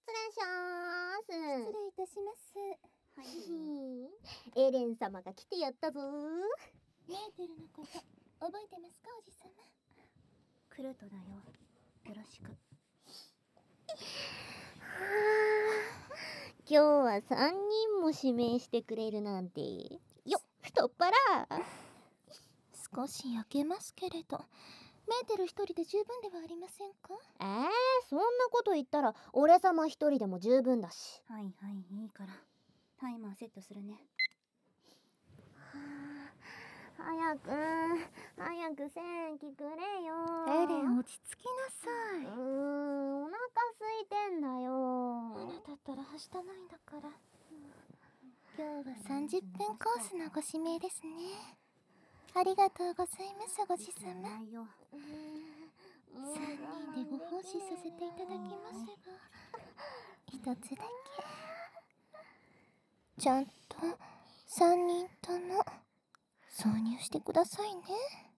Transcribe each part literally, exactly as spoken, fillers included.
礼しまーす。 失礼いたします。 はい。エレン様が来てやったぞー。 メーテルのこと覚えてますか、おじさま。 クルトだよ。よろしく。 今日はさんにんも指名してくれるなんて。よっ、太っ腹。 少し焼けますけれど、メーテル一人で十分ではありませんか？ えー、そんなこと言ったら俺様一人でも十分だし。 はいはい、いいから。タイマーセットするね。 早く早く戦機くれよ。 エレン、落ち着きなさい。 うーん、お腹空いてんだよ。 あなたったらはしたないんだから。今日はさんじゅっぷんコースのご指名ですね。ありがとうございます、ごじさま。さんにんでご奉仕させていただきますが、一つだけちゃんとさんにんとも挿入してくださいね。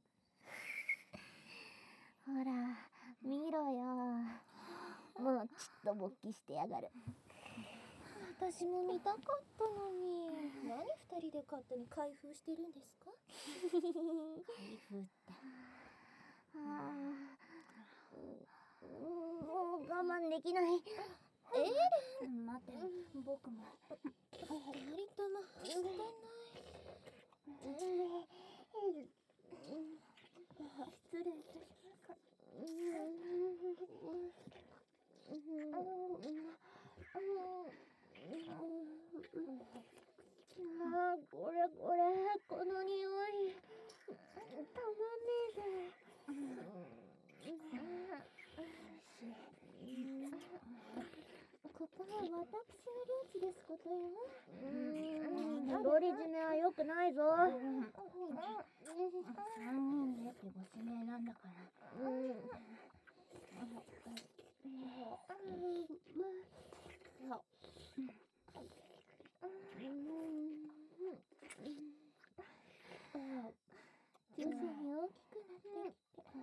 ほら見ろよ、もうちっと勃起してやがる。 私も見たかったのに。何二人で勝手に開封してるんですか？ 開封って。 はあ、もう我慢できない。 エレン、待って、僕も。 二人ともしてない。失礼いたします。 あー、これこれ、この匂いたまんねえぜ。 ここは私の領地ですことよ。 うーん、独り占めは良くないぞ。 さんにんでってご指名なんだから。 うん。 徐々に大きくなってきて、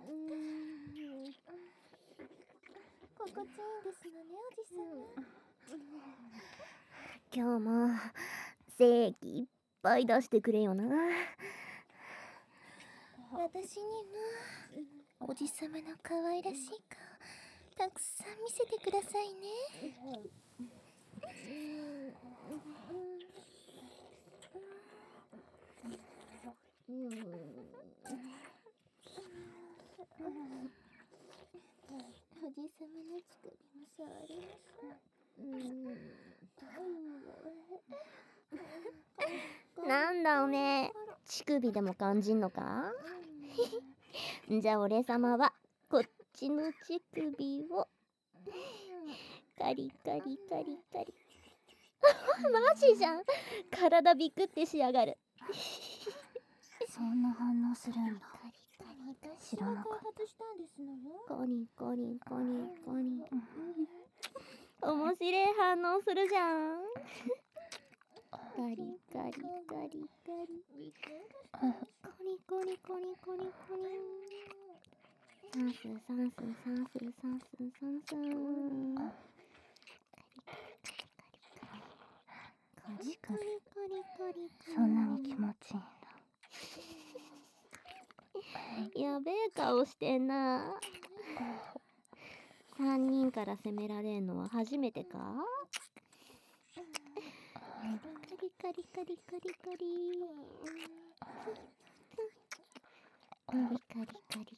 心地いいんですのね、おじさま。 今日も精液いっぱい出してくれよな。 私にもおじさまの可愛らしい顔たくさん見せてくださいね。おじさまの乳首も触ります。 なんだおめえ、乳首でも感じんのか？じゃあ俺様はこっちの乳首をカリカリカリカリ。マジじゃん、体ビクってしやがる。 そんな反応するんだ。知らなかった。 コリコリコリコリ。面白い反応するじゃん。カリカリカリカリ。コリコリコリコリコリ。算数算数算数算数算数。 乳首、そんなに気持ちいいんだ。 やべえ顔してんな。さんにんから責められんのは初めてか？カリカリカリカリカリカリカリカリカリカリカリ。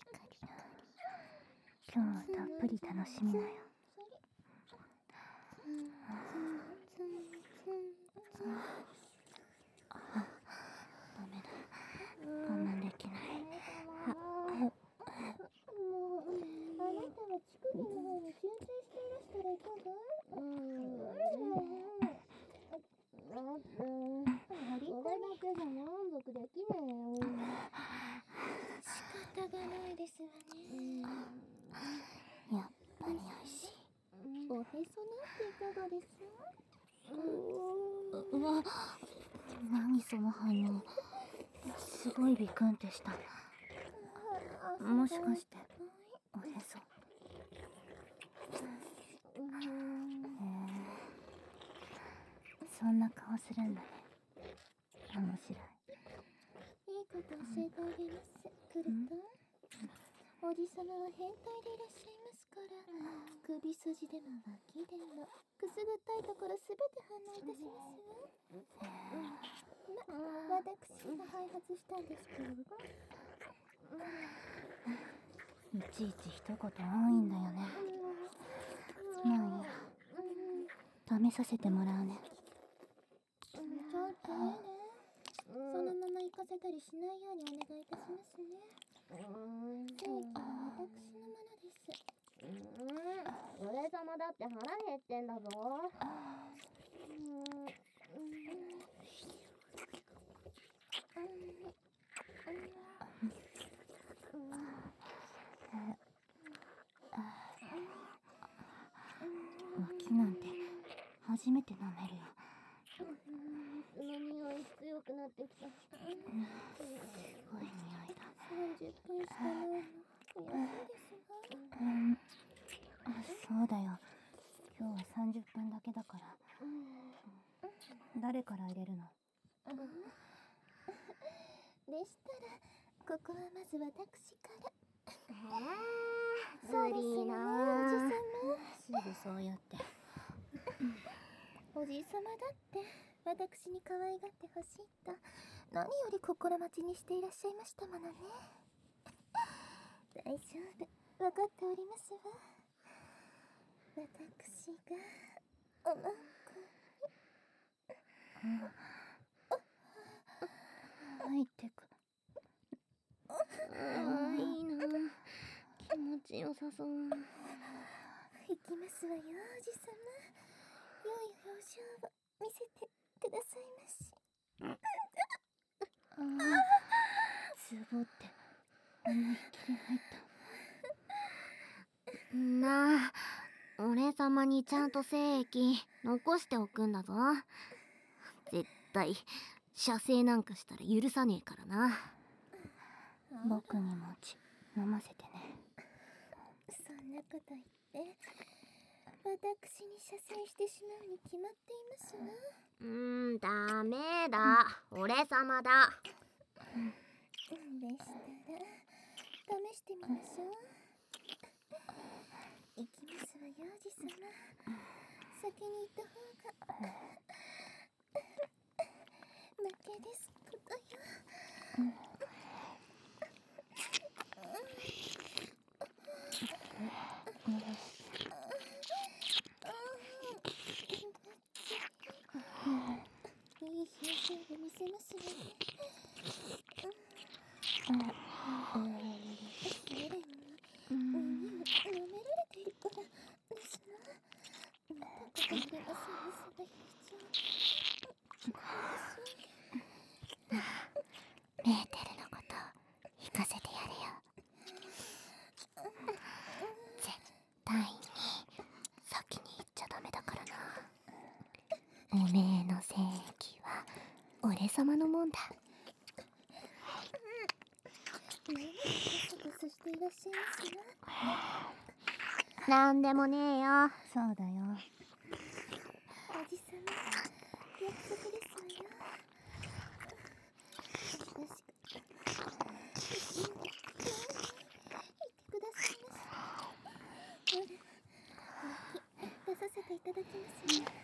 今日はたっぷり楽しみなよ。ダメだ、我慢できない。 もうあなたは乳首の方に集中していらしたらいかが？うーん、これだけじゃ満足できねえよ。仕方がないですわね。 やっぱり美味しい。 おへそなんていかがです？ うわ、何その反応。すごいビクンってした。もしかしておへそ。 そんな顔するんだね。面白い。 いいこと教えてあげます。クルトン。おじさまは変態でいらっしゃいますから、首筋でも脇でもくすぐったいところすべて反応いたしますわ。ま、私が開発したんですけれど。 いちいち一言多いんだよね。まあいいや。試させてもらうね。 ちょっとねね。そのまま行かせたりしないようにお願いいたしますね。正義は私のものです。 うーん、俺様だって腹減ってんだぞ。うーん、う脇なんて初めて飲めるよ。 その匂い強くなってきた。 すごい匂いだ。 さんじゅっぷんしかないの。悔しいですが。 うん、そうだよ。今日はさんじゅっぷんだけだから。誰から入れるの？ でしたら、ここはまず私から。 へそうですよね、おじさま。 すぐそうやって。 おじいさまだって私に可愛がってほしいと何より心待ちにしていらっしゃいましたものね。大丈夫、分かっておりますわ。私がおまんこ入ってく。 ああ、いいな。気持ちよさそう。 行きますわよ、おじさま。良い表情を見せてくださいまし。 ああ、つぼって思いっきり入った。 なあ、俺様にちゃんと精液残しておくんだぞ。絶対射精なんかしたら許さねえからな。 僕にもち飲ませてね。 そんなこと言って私に射精してしまうに決まっていますわ。 うーん、ダメだ。俺様だ。 でしたら試してみましょう。行きますわよ、おじさま。先に行った方が負けですことよ。いい表情で見せますわね。それに耳を舐められているからですわ。見たことありませんね、その表情。 メーテルのこと聞かせてやるよ。絶対に先に言っちゃダメだからな。おめえの精液は俺様のもんだ。 何をコソコソしていらっしゃいますわ。 なんでもねえよ。 そうだよ。 おじさま、約束ですわよ。確かに。言ってくださいまし。ほら、出させていただきますね。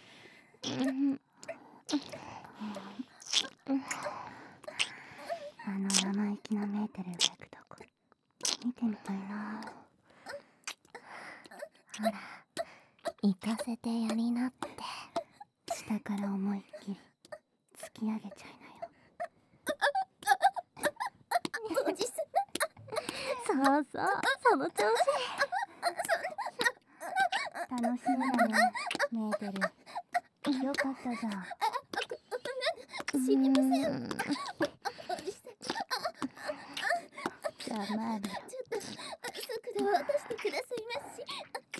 あの生意気なメーテルが行くとこ見てみたいな。 ほら、行かせてやりなって。 下から思いっきり突き上げちゃいなよ。 おじさそうそう、その調子。 楽しみだね、メーテル。よかったじゃん。 ま、知りません。おじさま、 黙る。 ちょっと速度を落としてくださいまし。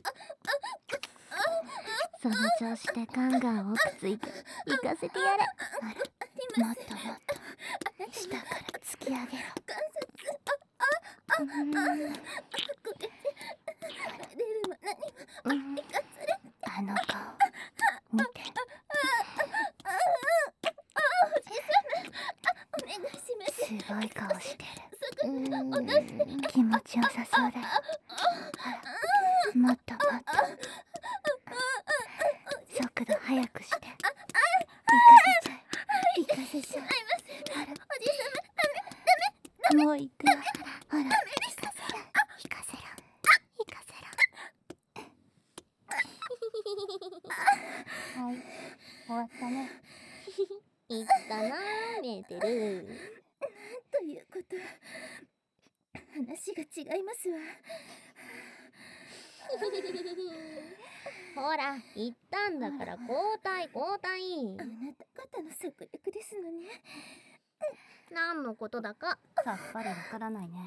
その調子でガンガン奥ついて行かせてやれ。 もっともっと下から突き上げろ。 こけて出るも何もいかつれ。 あの顔見て。 ともっと速度速くして行かせちゃう行かせちゃう。ほらおじさまダメダメ。もう行くよ。ほら行かせろ行かせろ行かせろ。はい終わったね。 いったなメーテル。 ということ話が違いますわ。 ほら言ったんだから交代交代。 あなた方の策略ですのね。 何のことだかさっぱりわからないね。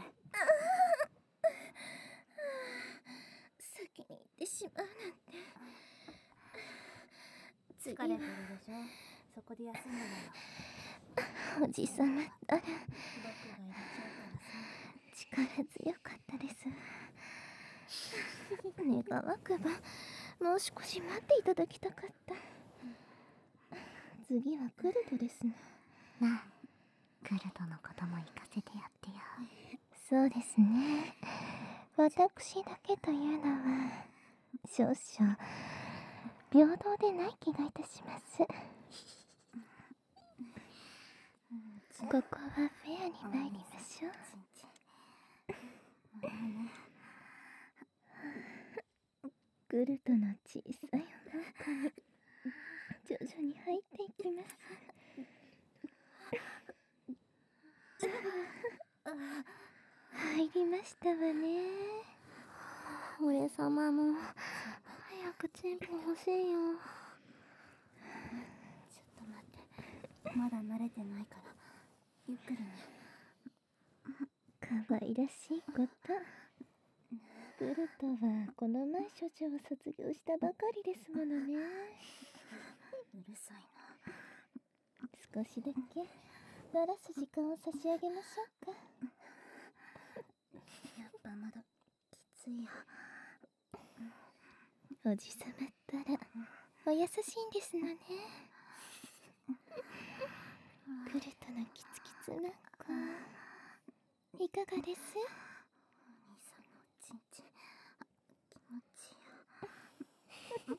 先に行ってしまうなんて。次は疲れてるでしょ。そこで休んでなよ。 おじさまったら僕が入れちゃうからさ。 力強かったです。願わくばもう少し待っていただきたかった。次はクルトですね。 なあクルトのことも行かせてやってよ。 そうですね。私だけというのは少々平等でない気がいたします。ここはフェアに参りましょう。グルトの小さいお腹に徐々に入っていきます。入りましたわね。 俺様も早くチンポ欲しいよ。 ちょっと待って、まだ慣れてないからゆっくりね。 可愛らしいこと。グルトはこの前処女を卒業したばかりですものね。 うるさいな。 少しだけ鳴らす時間を差し上げましょうか。 やっぱまだきついよ。 おじさまったらお優しいんですのね。グルトのキツキツな子いかがです？ お兄さんのおちんちん気持ちいいよ。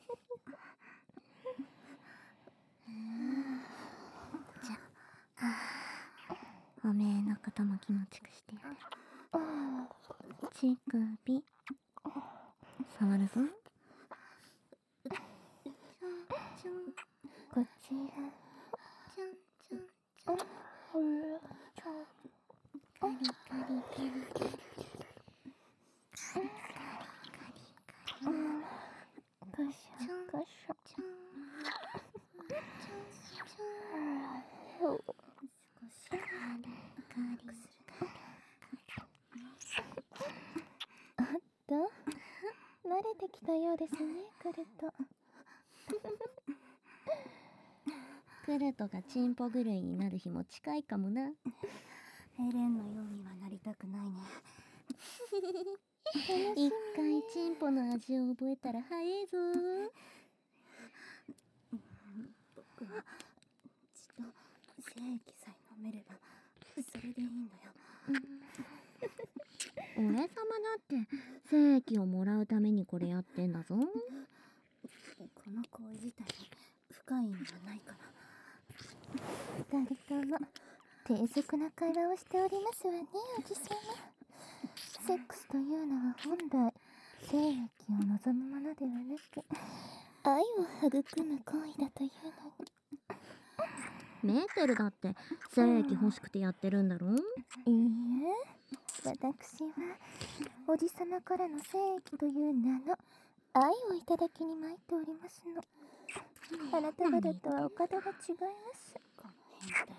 じゃあおめえのことも気持ちくしてやる。乳首触るぞ。 こちら。 ちょんちょんちょん。カリカリカリカリカリカリカリカリカリカシャカシャ。 ちょんちょんちょん。少しカリカリする。 あった慣れてきたようですね、クルト。 クルトがチンポ狂いになる日も近いかもな。 ヘレンのようにはなりたくないね。 一回チンポの味を覚えたら早いぞ。 僕はちと精液さえ飲めればそれでいいんだよ。 俺様だって精液をもらうためにこれやってんだぞ。 この行為自体に深い意味はないから。 二人とも低俗な会話をしておりますわね、おじさま。セックスというのは本来精液を望むものではなく愛を育む行為だというのに。 メーテルだって精液欲しくてやってるんだろ。 いいえ、私はおじさまからの精液という名の愛をいただきに参っておりますの。あなた方とはお方が違います。 この変態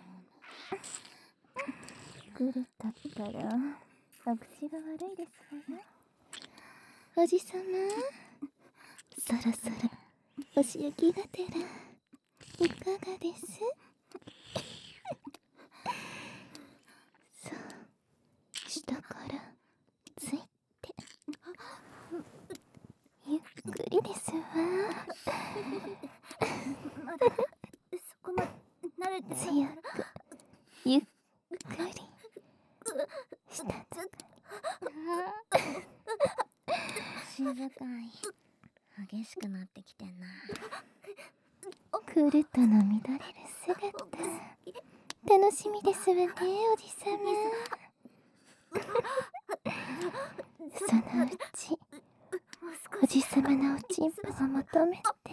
グルだったらお口が悪いですわね。おじさま、そろそろお仕置きがてらいかがです？そう下からついてゆっくりですわ。 まだそこまで慣れてない強くゆっくりした静かい。 激しくなってきてんな。 クルトの乱れる姿楽しみですわね、おじさま。そのうちおじさまのおちんぽを求めて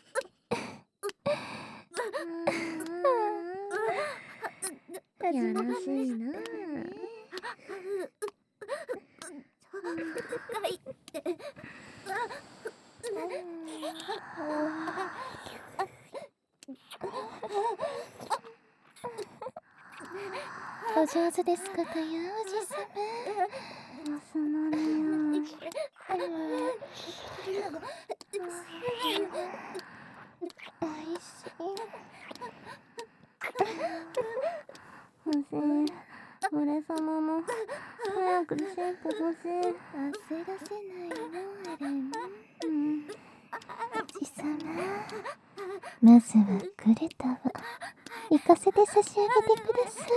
やらしいな。 お上手ですことよ、おじさおすのみよ。 ま。おいしい。 欲しい。俺様も早くチンポ欲しい。 焦らせないの、エレン。 うん。 おじさま、まずはクレタを行かせて差し上げてください。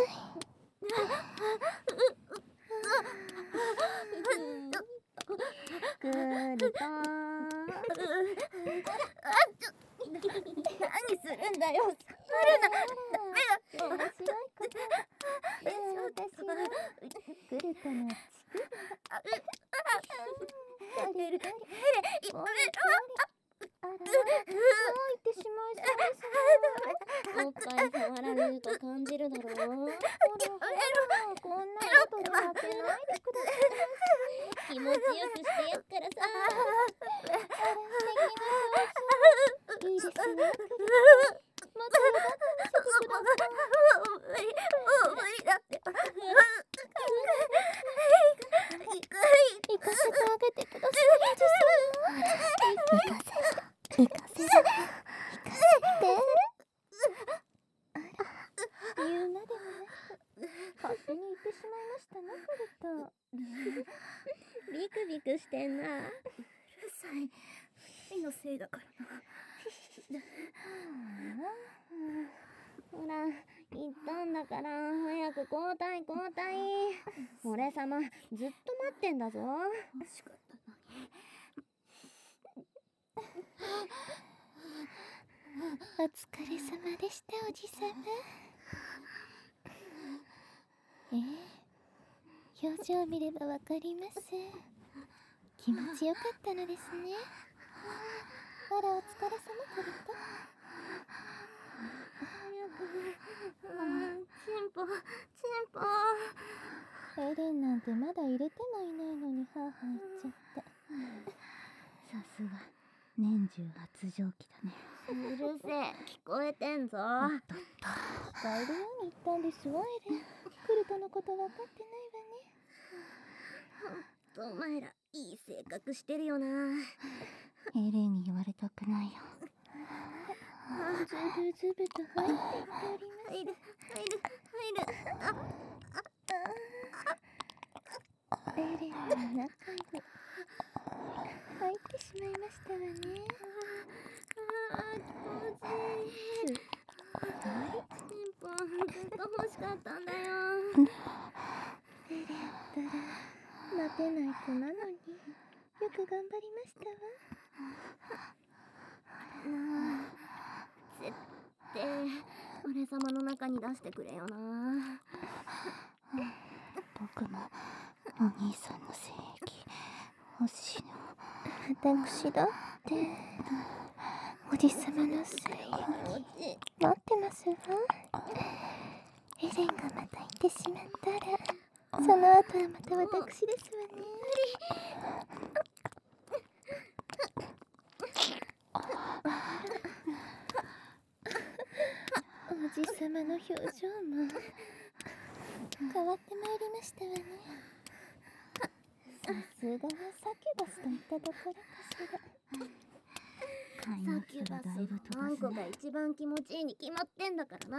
クルトー。 何するんだよ。 面白いこと。私はクルトのヘレ、ヘレ、やめろ。 あら、そう言ってしまいそうです。 おっぱい触られると感じるだろう。 ほらほら、こんなことで負けないでください。 気持ちよくしてやっからさ。 あら、素敵な表情。いいですわ、クルト。またよだって見せてください。 もう無理、もう無理だって。 行かせてあげてください、おじさま。行かせて、行かせて、行かせて。あら、言うまでもなく勝手に言ってしまいましたな、クルト。 ビクビクしてんな。うるさい。火のせいだからな。ほら、言ったんだから早く交代交代。俺様ずっと待ってんだぞ。欲しかったのに。 お疲れ様でした、おじさま。ええ、表情を見ればわかります。気持ちよかったのですね。あら、お疲れ様、クルト。 早く。チンポ、チンポ。 エレンなんてまだ入れてもいないのに、はぁはぁ言っちゃって。 さすが年中発情期だね。 うるせえ、聞こえてんぞ。 聞こえるように言ったんですわ、エレン。クルトのこと分かってないわね。 ほんとお前らいい性格してるよな。 エレンに言われたくないよ。 ズブズブと入っていっております。 入る、入る、入る。あ、 エレンの中に入ってしまいましたわね。 あー、気持ちいい。チンポずっと欲しかったんだよ。 エレンったら待てない子なのによく頑張りましたわ。 なあ、絶対俺様の中に出してくれよな。 僕もお兄さんの精液欲しいの。 私だっておじさまの精液待ってますわ。エレンがまた行ってしまったらその後はまた私ですわね。おじさまの表情も変わってまいりましたわね。さすがはサキュバスといったところかしら。 買いましたらだいぶ飛ばすあんこが一番気持ちいいに決まってんだからな。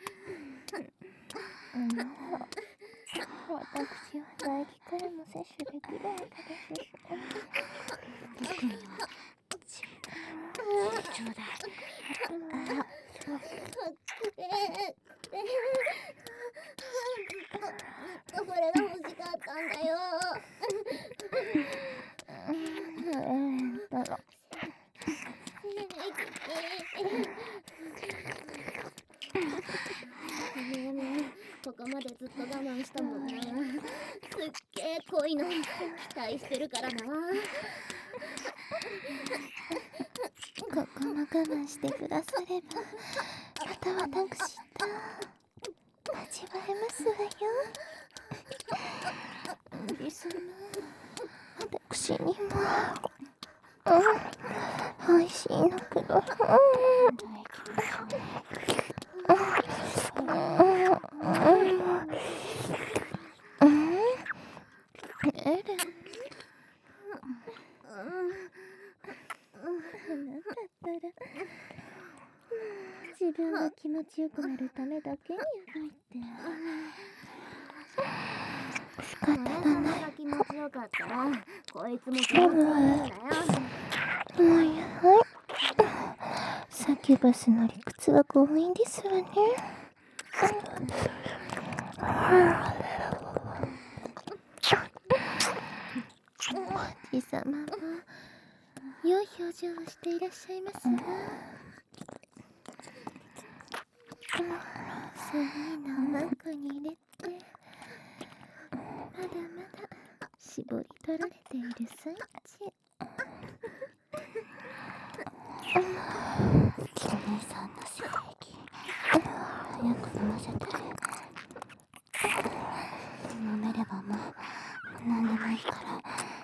あの私は唾液からも摂取できるわけですし。 僕にはちょうだい。 これが欲しかったんだよ。 えーんだろねえねえ、ここまでずっと我慢したもんな。すっげえ濃いの期待してるからな。 ここも我慢してくだされば、また私と味わえますわよ。おじさま、私にも、うん、美味しいのください。うん、エレン、なんだったら自分が気持ちよくなるためだけにやばいって。仕方がない。 が気持ちよかったらこいつも気持ちいいんだよ。 もうやばい。サキュバスの理屈は強引ですわね。おじさまも良い表情をしていらっしゃいますが、そういうのを中に入れて、まだまだ絞り取られている最中。お姉さんの精液、早く飲ませて。飲めればもう何でもいいから。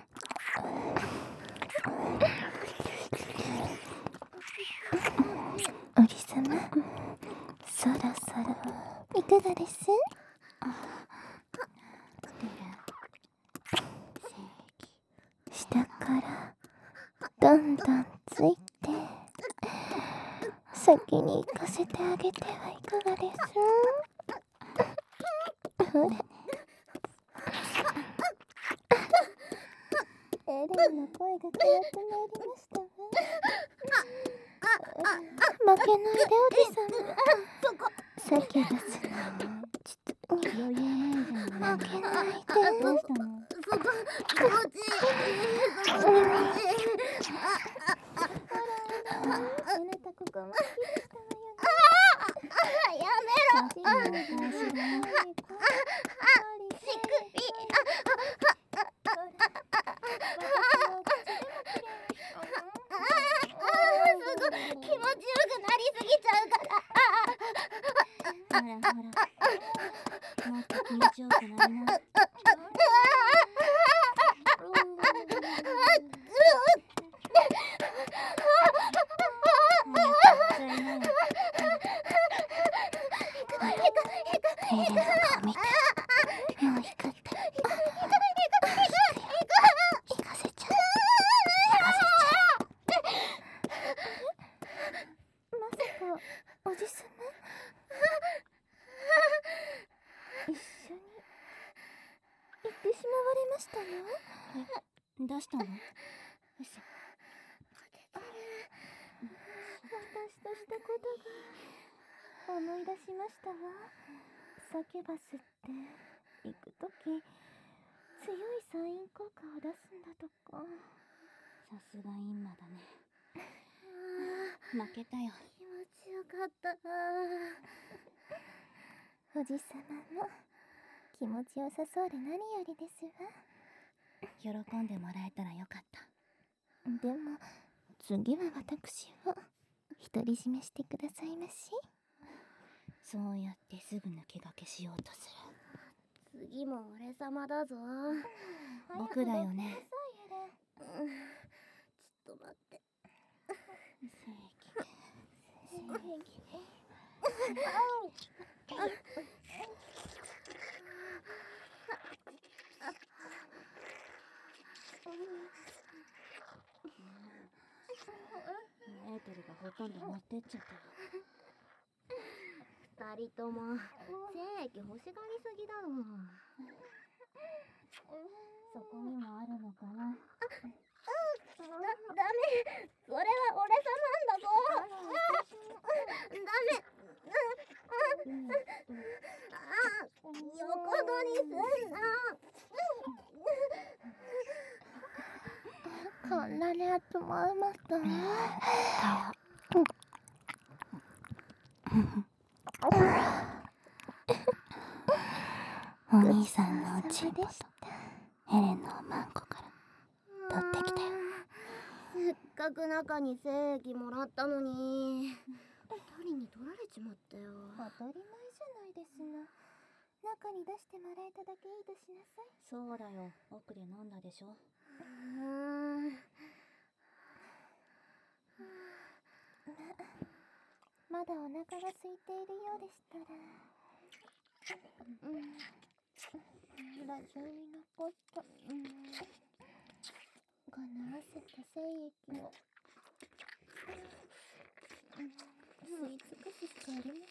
おじさま、そろそろいかがです？下からどんどんついて、先に行かせてあげてはいかがです？ほれ、エレンの声が変わってまいりましたわ。負けないでおじさま。サキュバスの膣に余裕ないじゃん。負けないで。どうしたの？ そこ気持ちいい。そこ気持ちいい。 あなたここも好きでしたわよね。 やめろ。 乳首。 気持ちよくなりすぎちゃうから。 ほらほら、もっと気持ちよくなりな。 エレンの顔見て、もう光った。行かせちゃう。行かせちゃう。まさかおじさま一緒に行ってしまわれましたの？ え、どうしたの？よし。 私としたことが思い出しましたわ。サキュバスって行くとき強いサイン効果を出すんだとか。 さすがインマだね。負けたよ。 気持ちよかった。 おじさまも気持ちよさそうで何よりですわ。 喜んでもらえたらよかった。 でも次は私を独り占めしてくださいまし。 そうやってすぐ抜け駆けしようとする。次も俺様だぞ。 僕だよね。 うん、ちょっと待って。 正義。 正義。 エーテルがほとんど持ってっちゃったよ。 二人とも精液欲しがりすぎだろ。 そこにもあるのかな。 だ、ダメ。それは俺様なんだぞ。ダメ。あ、横取りすんな。 こんなに集まりましたね。 お兄さんのおちんぽとエレンのおまんこから取ってきたよ。 せっかく中に精液もらったのに二人に取られちまったよ。 当たり前じゃないですな。中に出してもらえただけいいとしなさい。 そうだよ、奥で飲んだでしょ。 うーん。 まだお腹が空いているようでしたら、うん、ラジオに残った、うん、この汗と精液を、うん、吸い尽くすしかありませんね。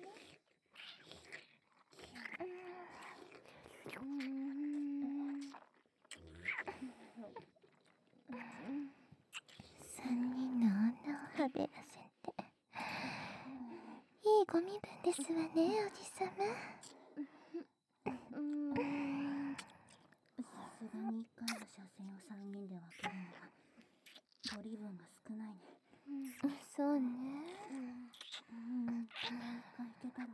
三人の女をはべらせて、いいご身分ですわね、おじさま。 うーん。 さすがに一回の射精を三人で分けるのは取り分が少ないね。 そうね。 うん、一回いけたらな。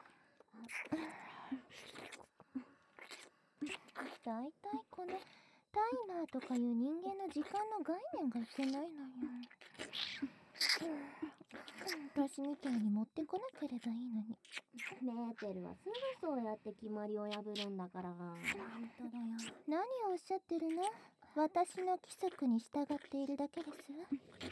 だいたいこのタイマーとかいう人間の時間の概念がいけないのよ。私みたいに持ってこなければいいのに。 メーテルはすぐそうやって決まりを破るんだから。 本当だよ。 何をおっしゃってるの？私の規則に従っているだけですわ。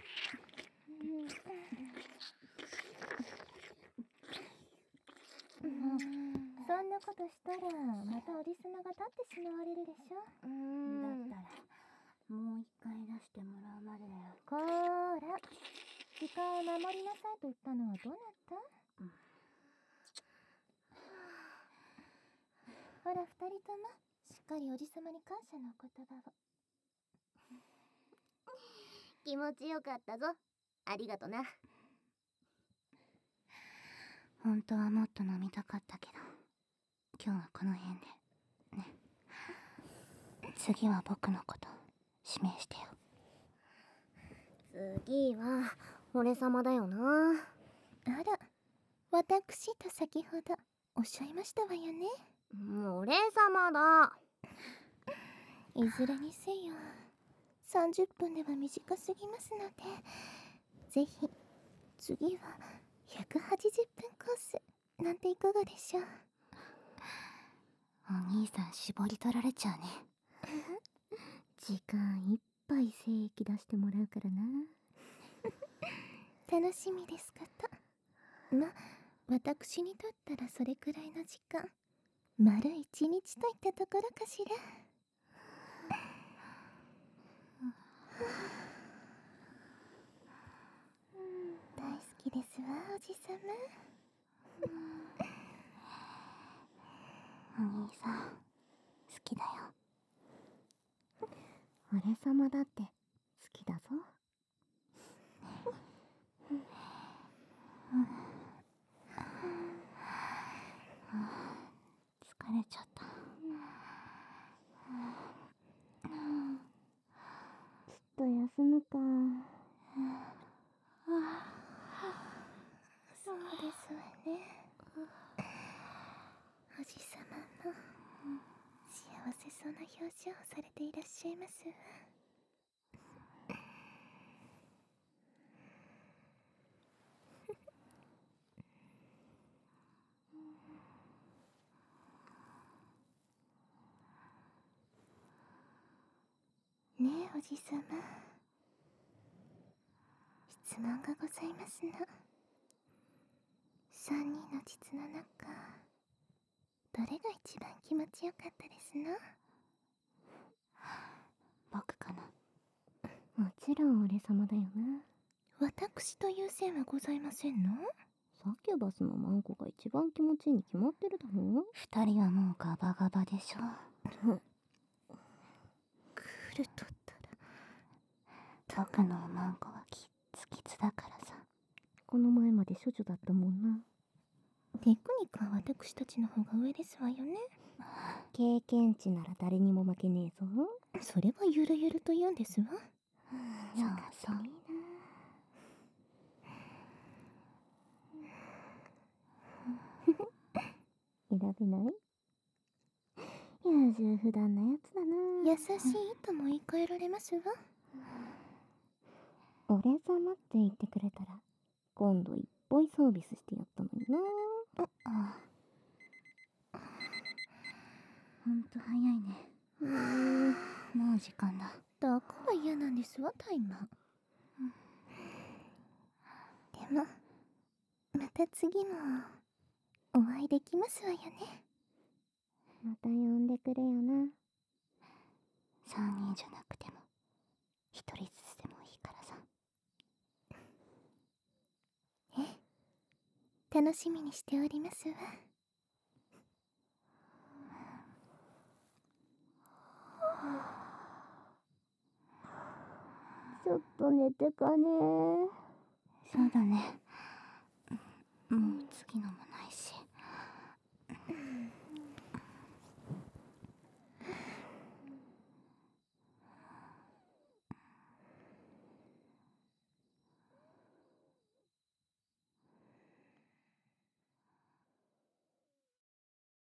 うん、そんなことしたらまたおりすまが立ってしまわれるでしょ。 うーん。 だったらもう一回出してもらうまでだよ。 こーら、時間を守りなさいと言ったのはどなた？うん、ほら二人ともしっかりおじさまに感謝のお言葉を。 気持ちよかったぞ。ありがとな。 本当はもっと飲みたかったけど、今日はこの辺でね。次は僕のこと指名してよ。 次は俺様だよな。 あら、私と先ほどおっしゃいましたわよね。 もう俺様だ。 いずれにせよさんじゅっぷんでは短すぎますので、ぜひ次はひゃくはちじゅっぷんコースなんていかがでしょう。 お兄さん絞り取られちゃうね。 時間いっぱい精液出してもらうからな。 楽しみですこと。ま、私にとったらそれくらいの時間、丸一日といったところかしら。大好きですわ、おじさま。 お兄さん好きだよ。 俺様だって好きだぞ。 疲れちゃった。 ちょっと休むか。 そうですわね。おじさまも幸せそうな表情をされていらっしゃいますわ。ねえおじさま、質問がございますの。三人の膣の中、どれが一番気持ちよかったですの？ 僕かな。 もちろん俺様だよな。 私という線はございませんの？ サキュバスのマンコが一番気持ちいいに決まってるだろ。 二人はもうガバガバでしょ。 クールとったら僕のおまんこはキッツキツだからさ。 この前まで処女だったもんな。 テクニックは私たちの方が上ですわよね。 経験値なら誰にも負けねえぞ。 それはゆるゆると言うんですわ。 そうそう。 べない？優柔不断なやつだな。 優しいとも言い換えられますわ。 俺様って言ってくれたら今度いっぽいサービスしてやったのにな。ああ、ほんと早いね。うーん、もう時間だ。 だから嫌なんですわ、タイマー。でもまた次もお会いできますわよね。 また呼んでくれよな。さんにんじゃなくてもひとりずつでもいいからさ。 え、楽しみにしておりますわ。 ちょっと寝てかね。そうだね。もう次のもないし。